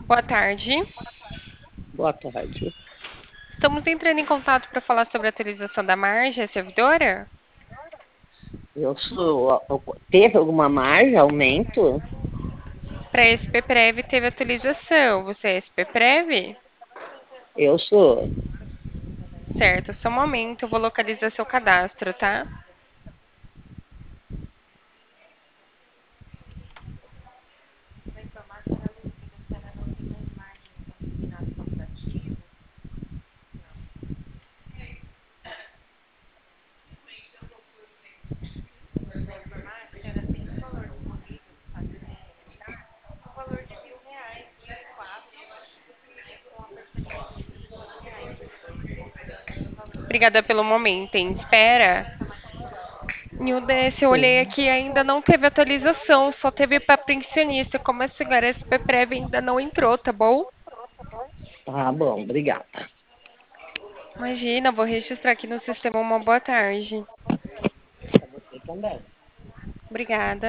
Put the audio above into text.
Boa tarde. Boa tarde. Estamos entrando em contato para falar sobre a atualização da margem, a servidora? Teve alguma margem, aumento? Para SP-Prev teve atualização. Você é SP-Prev? Eu sou. Certo, só um momento, eu vou localizar seu cadastro, tá? Obrigada pelo momento, em espera. Nildes, eu olhei Sim. aqui, ainda não teve atualização, só teve para pensionista. Como a senhora é SP-Prev ainda não entrou, tá bom? Tá bom, obrigada. Imagina, vou registrar aqui no sistema uma boa tarde. Pra você também. Obrigada.